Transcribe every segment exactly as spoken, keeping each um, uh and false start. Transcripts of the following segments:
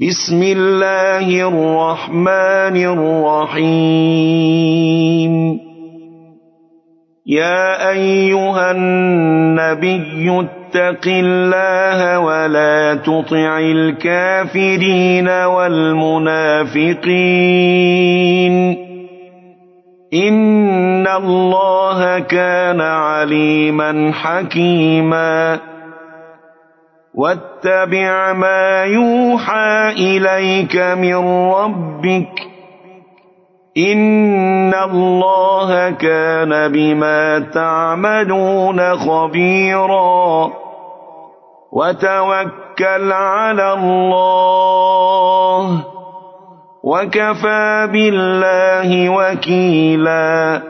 بسم الله الرحمن الرحيم يا أيها النبي اتق الله ولا تطع الكافرين والمنافقين إن الله كان عليما حكيما واتبع ما يوحى إليك من ربك إن الله كان بما تعملون خبيرا وتوكل على الله وكفى بالله وكيلا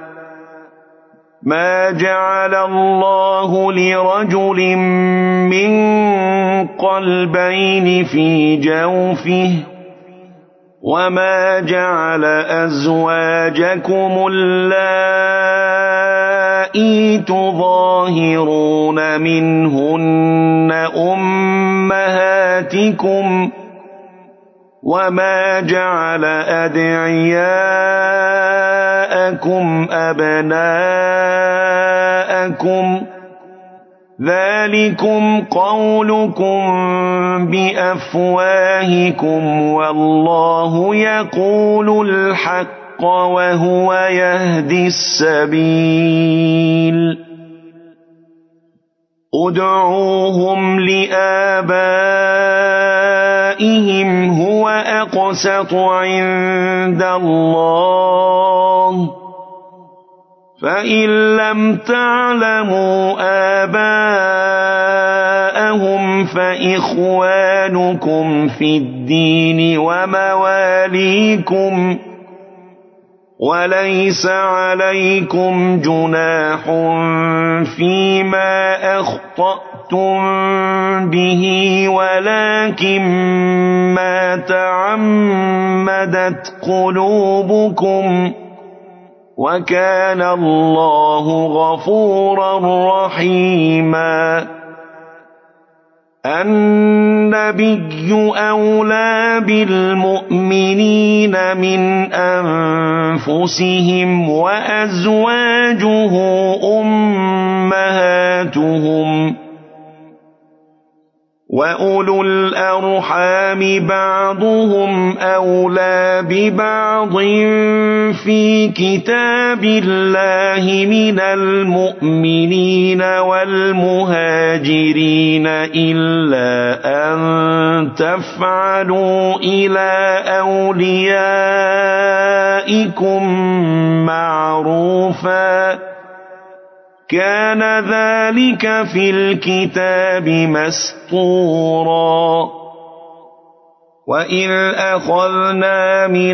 ما جعل الله لرجل من قلبين في جوفه وما جعل أزواجكم اللائي تظاهرون منهن أمهاتكم وما جعل أدعياءكم أبناءكم ذلكم قولكم بأفواهكم والله يقول الحق وهو يهدي السبيل ادعوهم لآبائهم هو أقسط عند الله فإن لم تعلموا آباءهم فإخوانكم في الدين ومواليكم وليس عليكم جناح فيما أخطأتم به ولكن ما تعمدت قلوبكم وكان الله غفورا رحيما النبي أولى بالمؤمنين من أنفسهم وأزواجه أمهاتهم وأولو الأرحام بعضهم أولى ببعض في كتاب الله من المؤمنين والمهاجرين إلا أن تفعلوا إلى أوليائكم معروفا كان ذلك في الكتاب مسطورا وإذ أخذنا من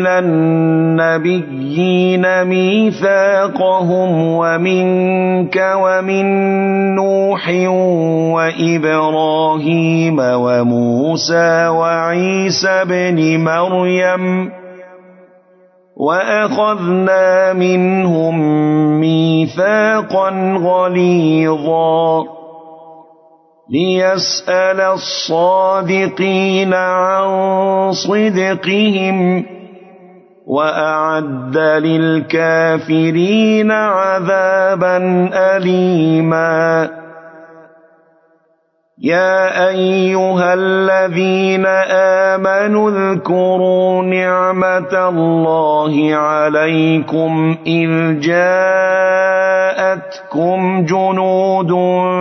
النبيين ميثاقهم ومنك ومن نوح وإبراهيم وموسى وعيسى بن مريم وأخذنا منهم ميثاقا غليظا ليسأل الصادقين عن صدقهم وأعد للكافرين عذابا أليما يا أيها الذين آمنوا اذكروا نعمة الله عليكم إذ جاءتكم جنود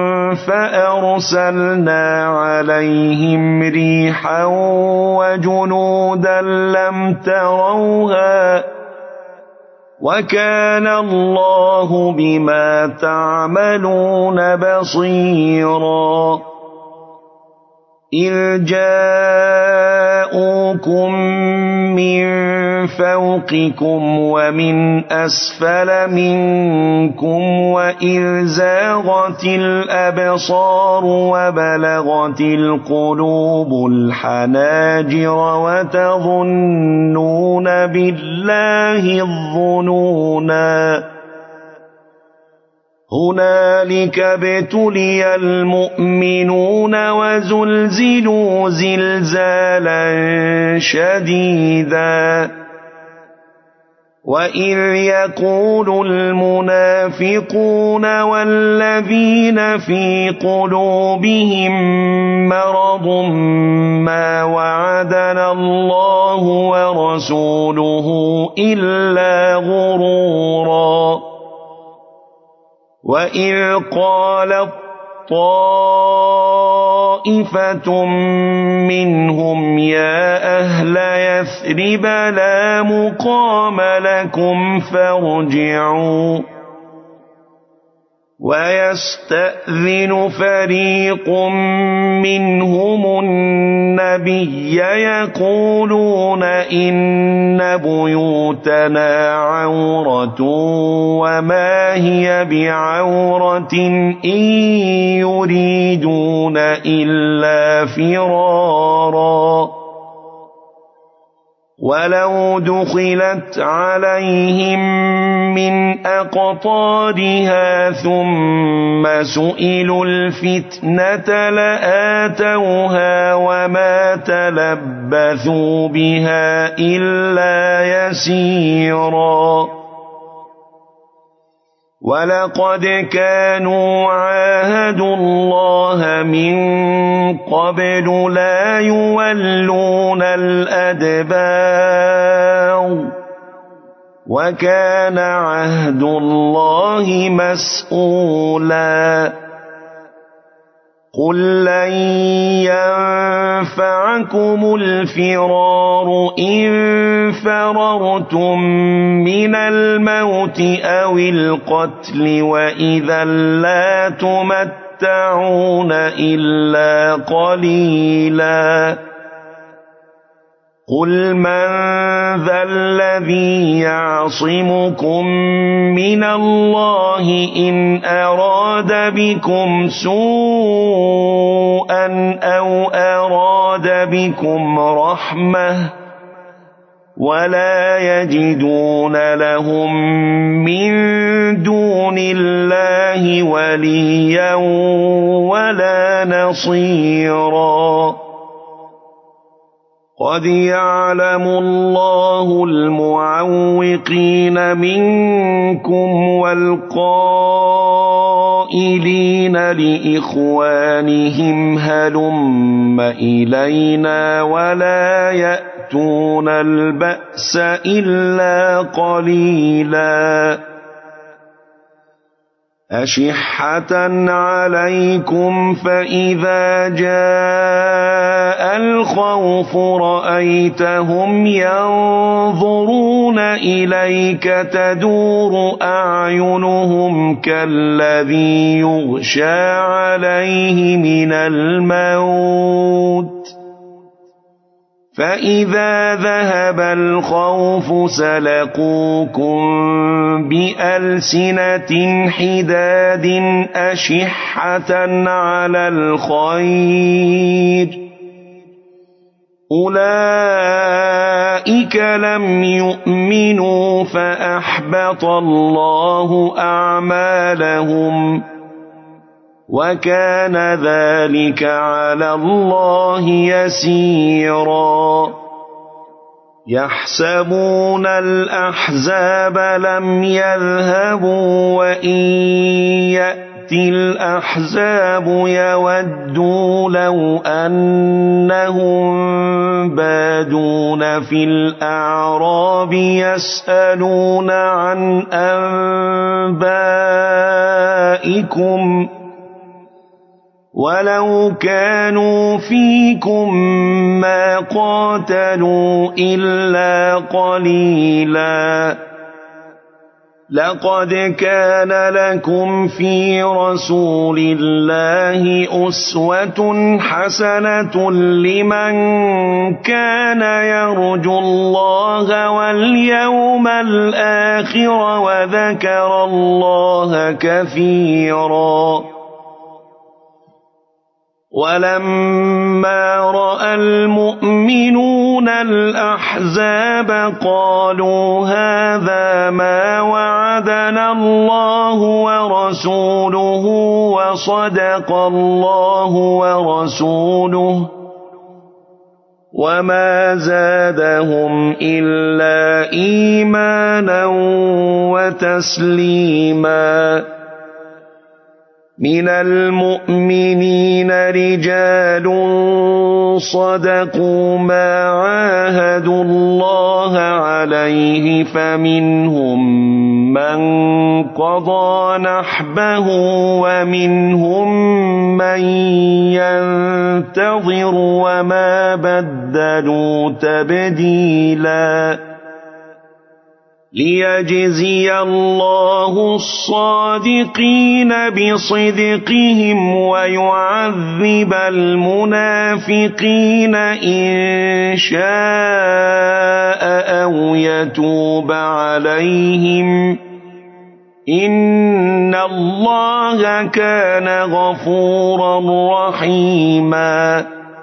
فأرسلنا عليهم ريحا وجنودا لم تروها وكان الله بما تعملون بصيرا إذ جاءوكم من فوقكم ومن أسفل منكم وإذ زاغت الأبصار وبلغت القلوب الحناجر وتظنون بالله الظنونا هنالك ابتلي المؤمنون وزلزلوا زلزالا شديدا وإذ يقول المنافقون والذين في قلوبهم مرض ما وعدنا الله ورسوله إلا غرورا وإذ قالت طائفة منهم يا أهل يثرب لا مقام لكم فارجعوا ويستأذن فريق منهم النبي يقولون إن بيوتنا عورة وما هي بعورة إن يريدون إلا فرارا ولو دخلت عليهم من أقطارها ثم سئلوا الفتنة لآتوها وما تلبثوا بها إلا يسيرا ولقد كانوا عاهدوا الله من قبل لا يولون الأدبار وكان عهد الله مسؤولا قل لن ينفعكم الفرار إن فررتم من الموت أو القتل وإذا لا تمتعون إلا قليلا قل من ذا الذي يعصمكم من الله إن أراد بكم سوءا أو أراد بكم رحمة ولا يجدون لهم من دون الله وليا ولا نصيرا قد يعلم الله المعوقين منكم والقائلين لإخوانهم هلم إلينا ولا يأتون البأس إلا قليلا أشحة عليكم فإذا جاء الخوف رأيتهم ينظرون إليك تدور أعينهم كالذي يغشى عليه من الموت فإذا ذهب الخوف سلقوكم بألسنة حداد أشحة على الخير أولئك لم يؤمنوا فأحبط الله أعمالهم وكان ذلك على الله يسيرا يحسبون الأحزاب لم يذهبوا وإن يأتي الأحزاب يودوا لو أنهم بادون في الأعراب يسألون عن أنبائكم ولو كانوا فيكم ما قاتلوا إلا قليلا لقد كان لكم في رسول الله أسوة حسنة لمن كان يرجو الله واليوم الآخر وذكر الله كثيرا ولما رأى المؤمنون الأحزاب قالوا هذا ما وعدنا الله ورسوله وصدق الله ورسوله وما زادهم إلا إيمانا وتسليما من المؤمنين رجال صدقوا ما عاهدوا الله عليه فمنهم من قضى نحبه ومنهم من ينتظر وما بدلوا تبديلا ليجزي الله الصادقين بصدقهم ويعذب المنافقين إن شاء أو يتوب عليهم إن الله كان غفورا رحيما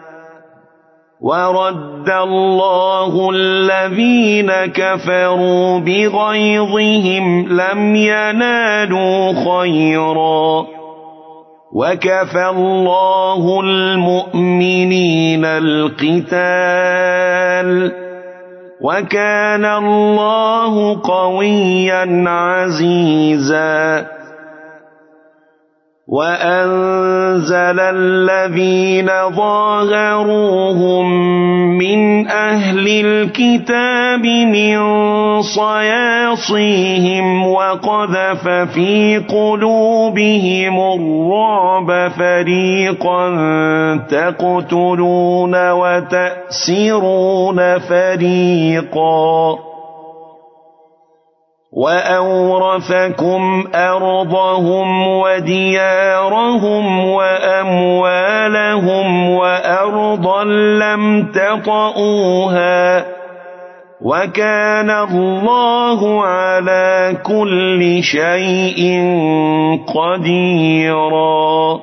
ورد الله الذين كفروا بغيظهم لم ينالوا خيرا وكفى الله المؤمنين القتال وكان الله قويا عزيزا وأنزل الذين ظاهروهم من أهل الكتاب من صياصيهم وقذف في قلوبهم الرعب فريقا تقتلون وتأسرون فريقا وأورثكم أرضهم وديارهم وأموالهم وأرضا لم تطئوها وكان الله على كل شيء قديرا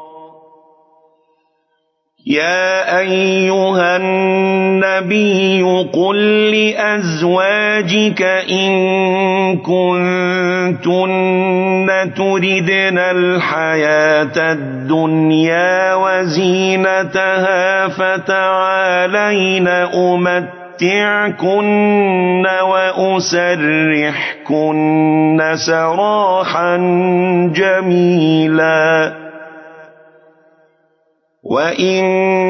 يا أيها النبي قل لأزواجك إن كنتن تردن الحياة الدنيا وزينتها فتعالين أمتعكن وأسرحكن سراحا جميلا وإن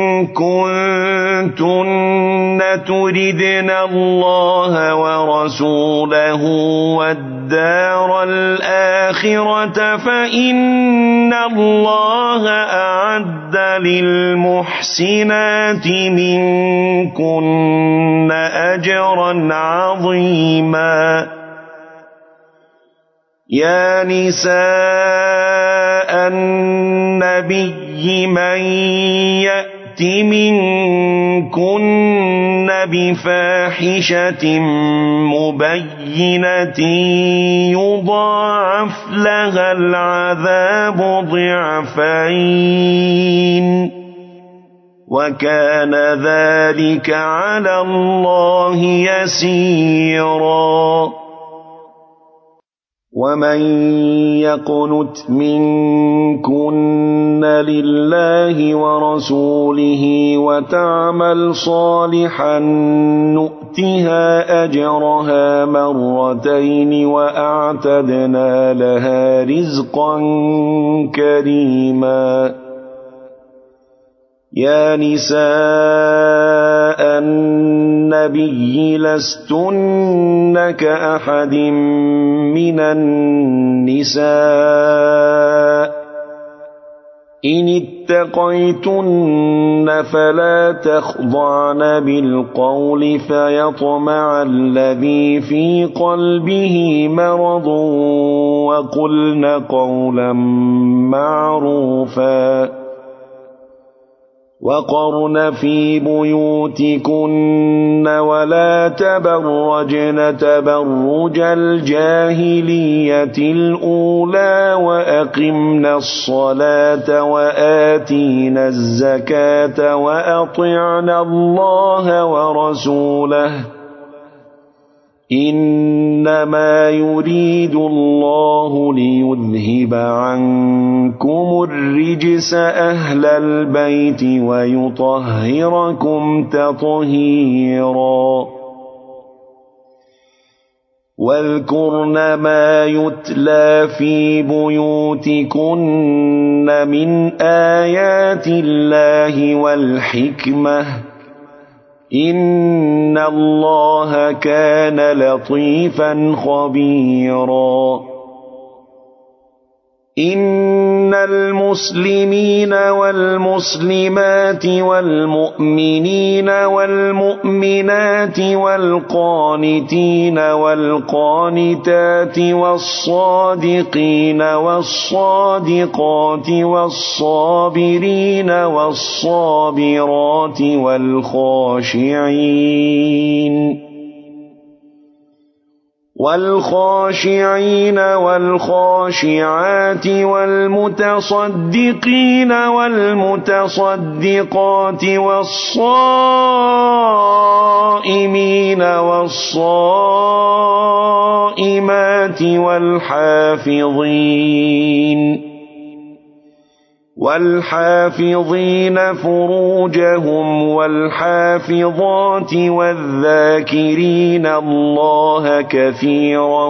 كنتن تردن الله ورسوله والدار الآخرة فإن الله أعد للمحسنات منكن أجرا عظيما يا نساء النبي من يأت منكن بفاحشة مبينة يضاعف لها العذاب ضعفين وكان ذلك على الله يسيرا ومن يقنت منكن لله ورسوله وتعمل صالحا نؤتها أجرها مرتين وأعتدنا لها رزقا كريما يا نساء النبي لستن كأحد من النساء إن اتقيتن فلا تخضعن بالقول فيطمع الذي في قلبه مرض وقلن قولا معروفا وقرن في بيوتكن ولا تبرجن تبرج الجاهلية الأولى وأقمنا الصلاة وآتينا الزكاة وأطعنا الله ورسوله إنما يريد الله ليذهب عنكم الرجس أهل البيت ويطهركم تطهيرا واذكرن ما يتلى في بيوتكن من آيات الله والحكمة إن الله كان لطيفا خبيرا إن المسلمين والمسلمات والمؤمنين والمؤمنات والقانتين والقانتات والصادقين والصادقات والصابرين والصابرات والخاشعين والخاشعين والخاشعات والمتصدقين والمتصدقات والصائمين والصائمات والحافظين والحافظين فروجهم والحافظات والذاكرين الله كثيرا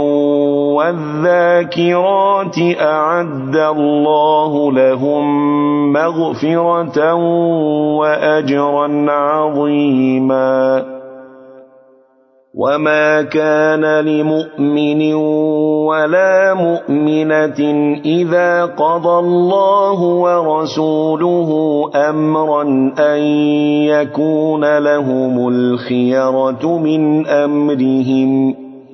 والذاكرات أعد الله لهم مغفرة وأجرا عظيما وما كان لمؤمن ولا مؤمنة إذا قضى الله ورسوله أمرا أن يكون لهم الخيرة من أمرهم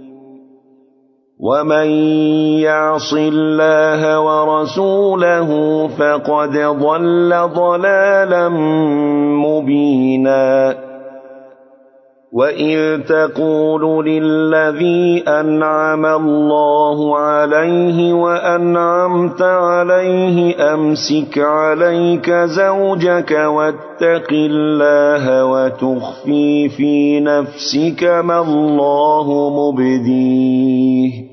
ومن يعص الله ورسوله فقد ضل ضلالا مبينا وإذ تقول للذي أنعم الله عليه وأنعمت عليه أمسك عليك زوجك واتق الله وتخفي في نفسك ما الله مبديه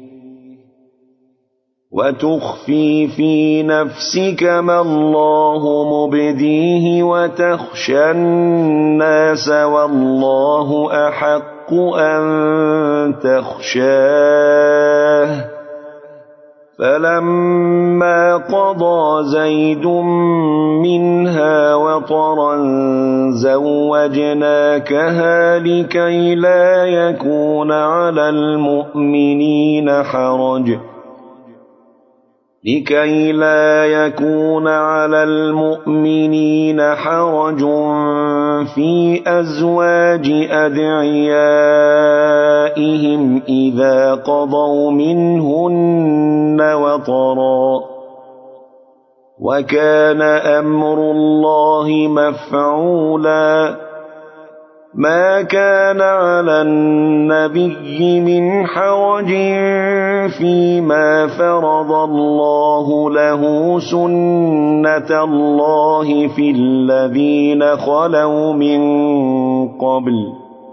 وتخفي في نفسك ما الله مبديه وتخشى الناس والله أحق أن تخشاه فلما قضى زيد منها وطرا زوجناكها لكي لا يكون على المؤمنين حرج لكي لا يكون على المؤمنين حرج في أزواج أدعيائهم إذا قضوا منهن وطرا وكان أمر الله مفعولا ما كان على النبي من حرج فيما فرض الله له سنة الله في الذين خلوا من قبل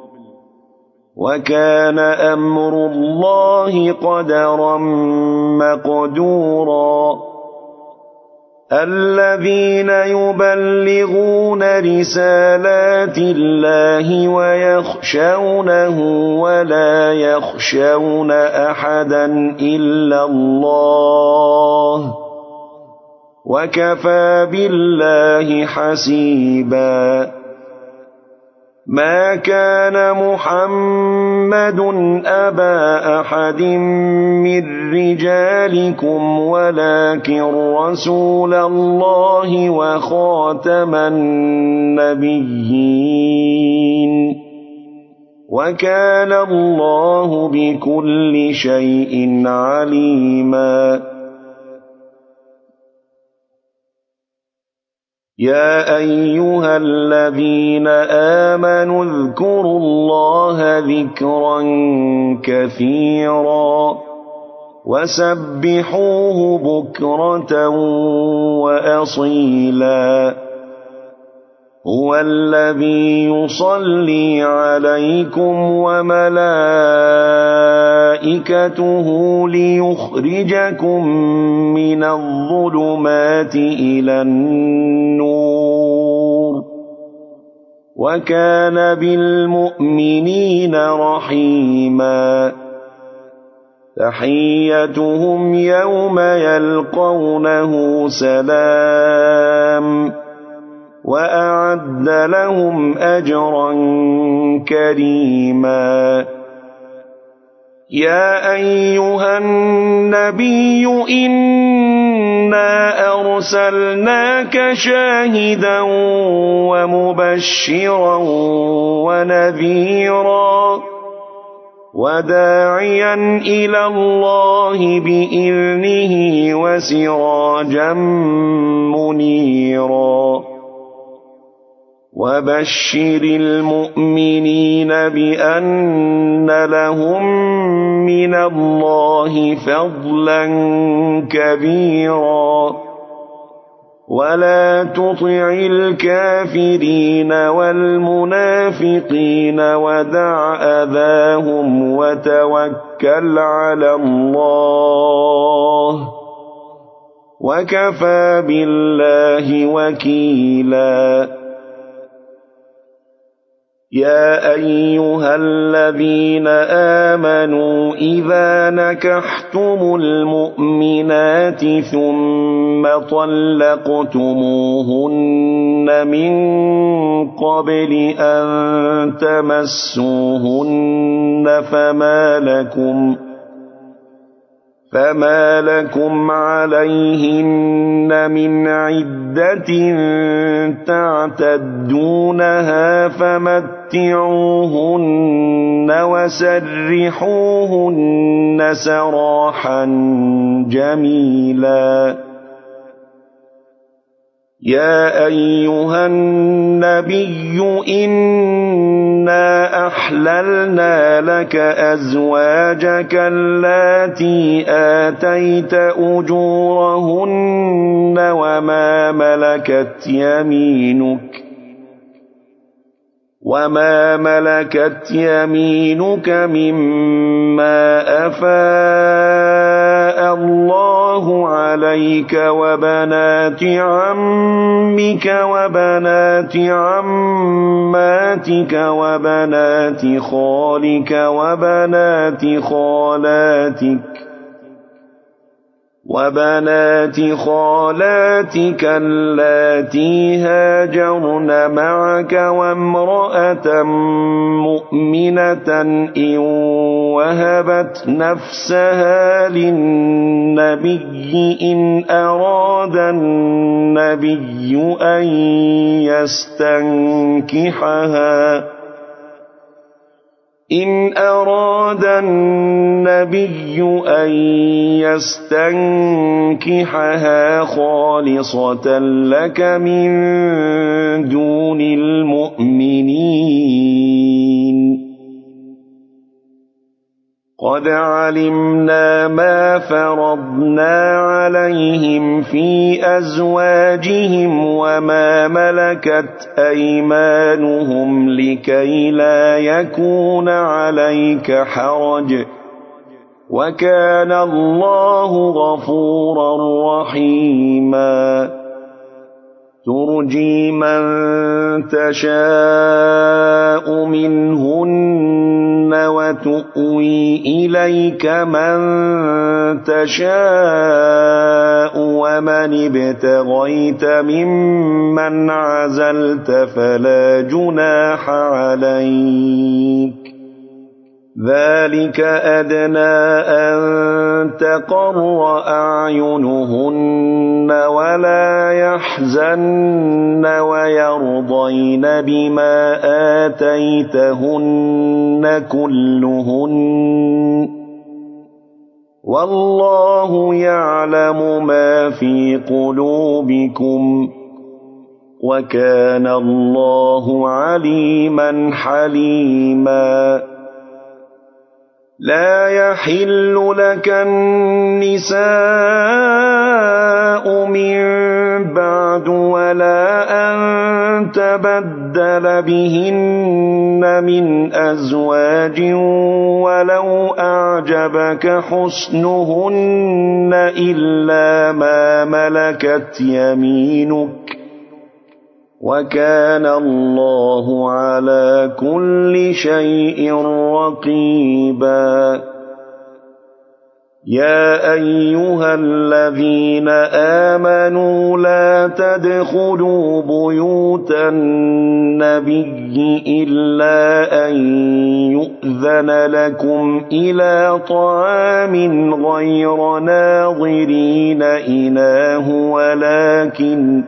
وكان أمر الله قدرا مقدورا الذين يبلغون رسالات الله ويخشونه ولا يخشون أحدا إلا الله وكفى بالله حسيبا ما كان محمد أبا أحد من رجالكم ولكن رسول الله وخاتم النبيين وكان الله بكل شيء عليما يا أيها الذين آمنوا اذكروا الله ذكرا كثيرا وسبحوه بكرة وأصيلا هو الذي يصلي عليكم وملائكته ليخرجكم من الظلمات إلى النور وكان بالمؤمنين رحيما تحيتهم يوم يلقونه سلام وأعد لهم أجرا كريما يا أيها النبي إنا أرسلناك شاهدا ومبشرا ونذيرا وداعيا إلى الله بإذنه وسراجا منيرا وبشر المؤمنين بأن لهم من الله فضلا كبيرا ولا تطع الكافرين والمنافقين ودع أذاهم وتوكل على الله وكفى بالله وكيلا يا أيها الذين آمنوا إذا نكحتم المؤمنات ثم طلقتموهن من قبل أن تمسوهن فما لكم فما لكم عليهن من عدة تعتدونها فمتعوهن وسرحوهن سراحا جميلا يا أيها النبي إنا أحللنا لك أزواجك اللاتي آتيت أجورهن وما ملكت يمينك وما ملكت يمينك مما أفاء الله عليك وبنات عمك وبنات عماتك وبنات خالك وبنات خالاتك وبنات خالاتك اللاتي هاجرن معك وامرأة مؤمنة إن وهبت نفسها للنبي إن أراد النبي أن يستنكحها إن أراد النبي أن يستنكحها خالصة لك من دون المؤمنين قد علمنا ما فرضنا عليهم في أزواجهم وما ملكت أيمانهم لكي لا يكون عليك حرج وكان الله غفورا رحيما ترجي من تشاء منهن وتؤوي إليك من تشاء ومن ابتغيت ممن عزلت فلا جناح عليك ذلك أدنى أن تقر أعينهن ولا يحزن ويرضين بما آتيتهن كلهن والله يعلم ما في قلوبكم وكان الله عليما حليما لا يحل لك النساء من بعد ولا أن تبدل بهن من أزواج ولو أعجبك حسنهن إلا ما ملكت يمينك وكان الله على كل شيء رقيبا يا أيها الذين آمنوا لا تدخلوا بيوت النبي إلا أن يؤذن لكم إلى طعام غير ناظرين إناه ولكن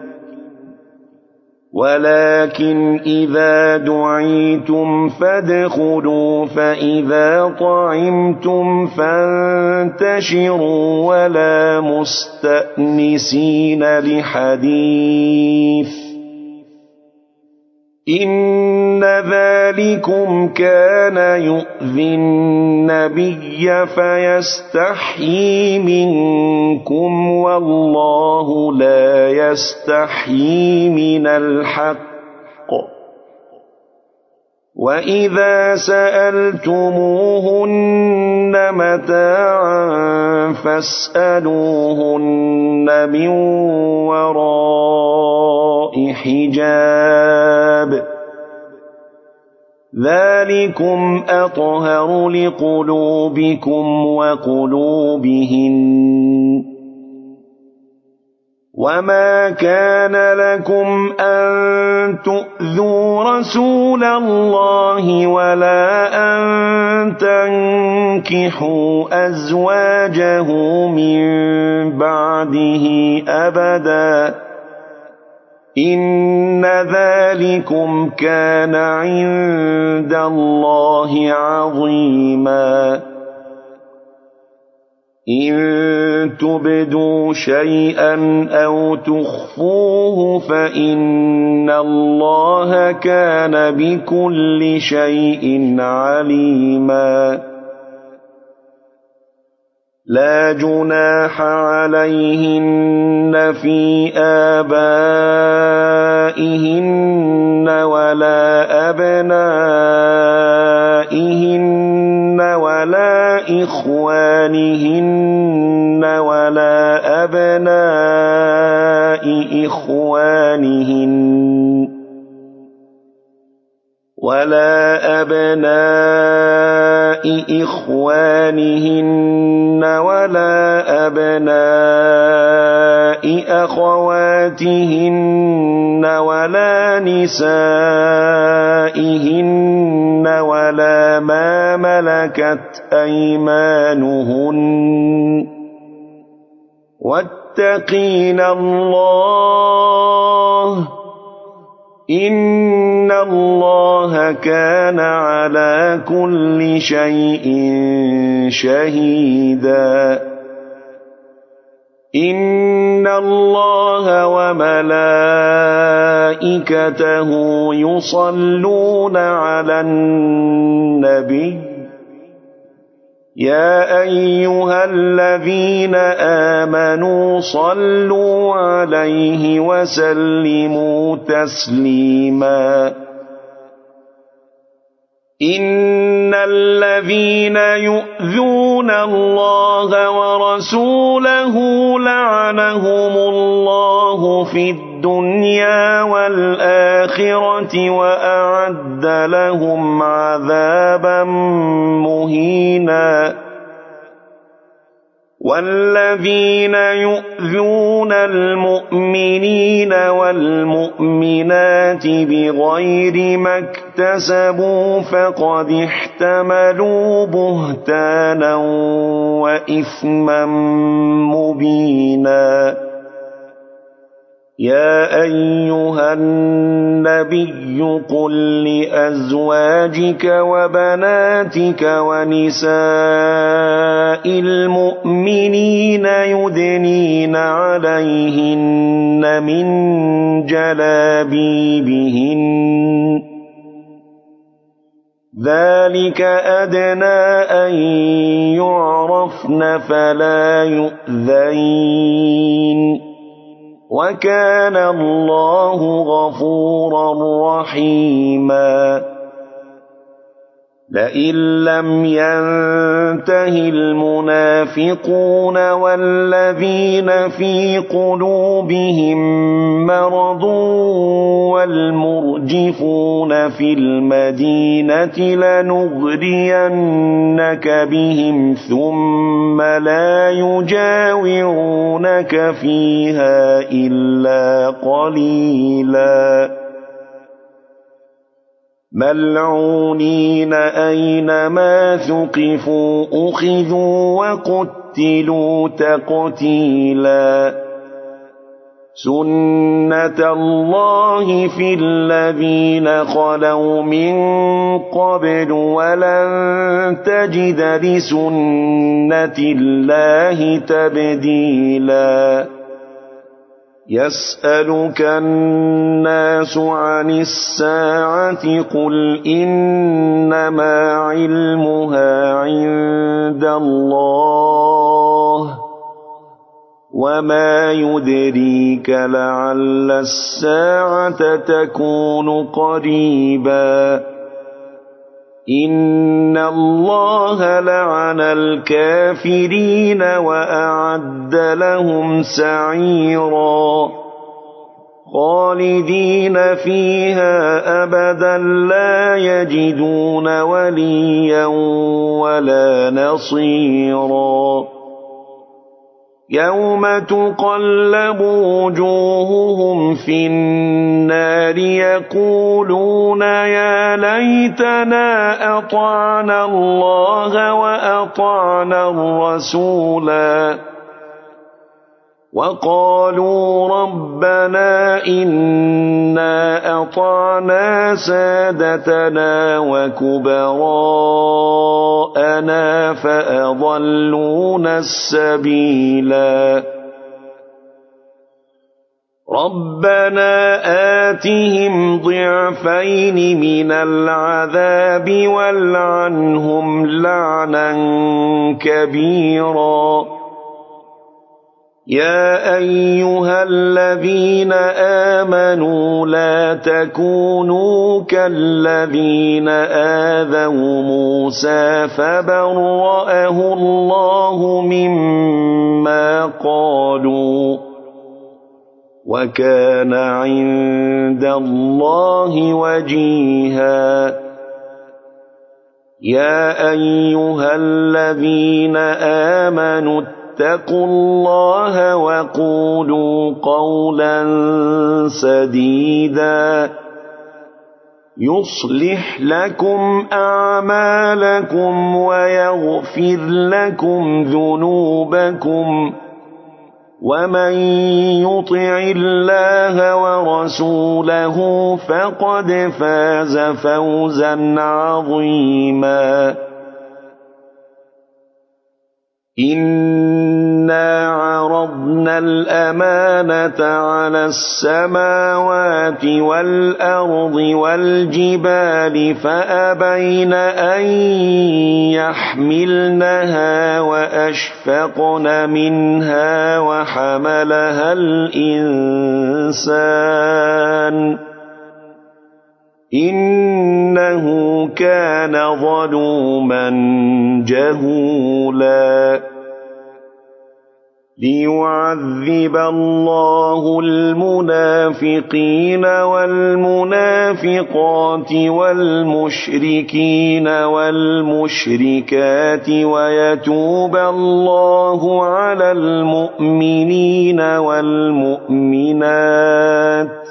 ولكن إذا دعيتم فادخلوا فإذا طعمتم فانتشروا ولا مستأنسين لحديث إن ذلكم كان يؤذي النبي فيستحيي منكم والله لا يستحيي من الحق وإذا سألتموهن متاعا فاسألوهن من وراء حجاب ذلكم أطهر لقلوبكم وقلوبهن وما كان لكم أن تؤذوا رسول الله ولا أن تنكحوا أزواجه من بعده أبدا إن ذلكم كان عند الله عظيما إن تبدوا شيئا أو تخفوه فإن الله كان بكل شيء عليما لا جناح عليهن في آبائهن ولا أبنائهن ولا إخوانهن ولا أبناء إخوانهن ولا أبناء إخوانهن ولا أبناء أخواتهن ولا نسائهن ولا ما ملكت أيمانهن واتقين الله إن الله كان على كل شيء شهيدا إن الله وملائكته يصلون على النبي يا أيها الذين آمنوا صلوا عليه وسلموا تسليما إن الذين يؤذون الله ورسوله لعنهم الله في الدنيا والآخرة وأعد لهم عذابا مهينا والذين يؤذون المؤمنين والمؤمنات بغير ما اكتسبوا فقد احتملوا بهتانا وإثما مبينا يا أيها النبي قل لأزواجك وبناتك ونساء المؤمنين يدنين عليهن من جلابيبهن ذلك أدنى أن يعرفن فلا يؤذين وكان الله غفورا رحيما لئن لم ينته المنافقون والذين في قلوبهم مرض والمرجفون في المدينة لنغرينك بهم ثم لا يجاورونك فيها إلا قليلا ملعونين أينما ثقفوا أخذوا وقتلوا تقتيلا سنة الله في الذين خلوا من قبل ولن تجد لسنة الله تبديلا يسألك الناس عن الساعة قل إنما علمها عند الله وما يدريك لعل الساعة تكون قريبا إن الله لعن الكافرين وأعد لهم سعيرا خالدين فيها أبدا لا يجدون وليا ولا نصيرا يوم تقلب وجوههم في النار يقولون يا ليتنا أطعنا الله وأطعنا الرسولا وقالوا ربنا إنا أطعنا سادتنا وكبراءنا فأضلونا السبيلا ربنا آتهم ضعفين من العذاب والعنهم لعنا كبيرا يا أيها الذين آمنوا لا تكونوا كالذين آذوا موسى فبرأه الله مما قالوا وكان عند الله وجيها يا أيها الذين آمنوا اتقوا الله وقولوا قولا سديدا يصلح لكم أعمالكم ويغفر لكم ذنوبكم ومن يطع الله ورسوله فقد فاز فوزا عظيما إنا عرضنا الأمانة على السماوات والأرض والجبال فأبين أن يحملنها وأشفقن منها وحملها الإنسان إنه كان ظلوما جهولا ليعذب الله المنافقين والمنافقات والمشركين والمشركات ويتوب الله على المؤمنين والمؤمنات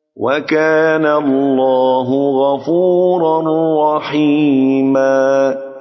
وكان الله غفورا رحيما